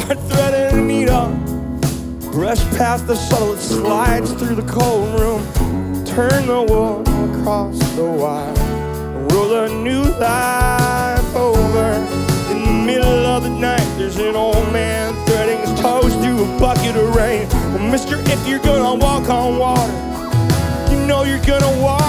start threading a needle. Brush past the shuttle, it slides through the cold room. Turn the wool across the wire, roll a new life over. In the middle of the night, there's an old man threading his toes through a bucket of rain. Well, mister, if you're gonna walk on water, you know you're gonna walk